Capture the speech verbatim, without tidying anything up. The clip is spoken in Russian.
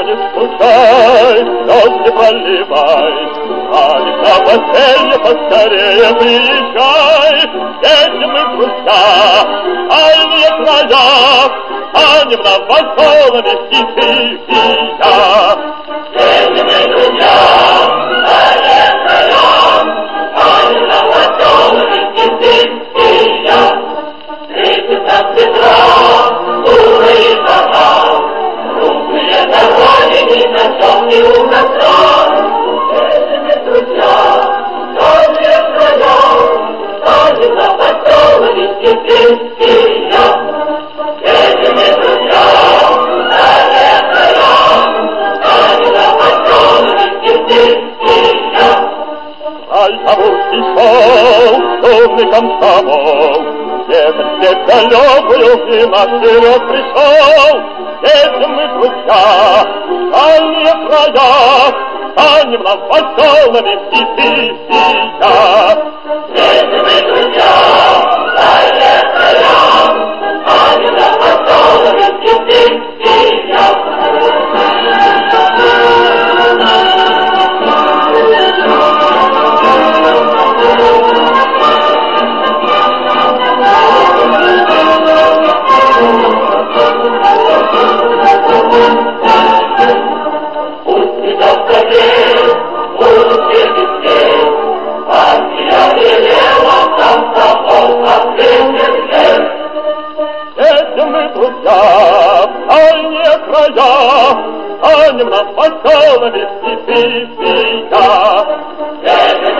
не скучай, слез не проливай, Радик на постель поскорее приезжай. Едем мы, друзья, дальние края, станем на веселыми стихи и я. Едем мы, друзья, дальние края, станем на веселыми стихи и я. Встретится Петра, дура и жена, крупные дороги ни на чем не угасят. Едем мы, друзья, дальние края, станем на веселыми стихи и я. Едем мы, друзья, дальние края, станем на веселыми стихи и я. Край кому пришел, шумный комсомол, Ехать здесь далекую, и нас вперед пришел. Едем мы, друзья, дальние края, станем нам веселыми стихи и я. Едем мы, друзья, дальние края, станем нам веселыми стихи и я. Едем мы, друзья, дальние края, станем нам веселыми стихи и я.